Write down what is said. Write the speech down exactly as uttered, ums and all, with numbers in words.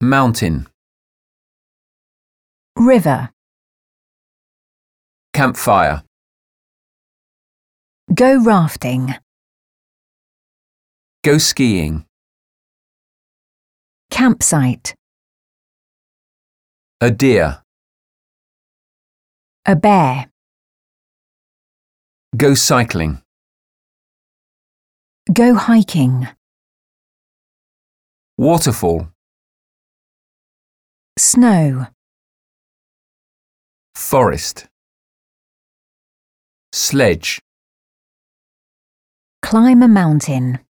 Mountain. River. Campfire. Go rafting. Go skiing. Campsite. A deer. A bear. Go cycling. Go hiking. Waterfall. Snow. Forest. Sledge. Climb a mountain.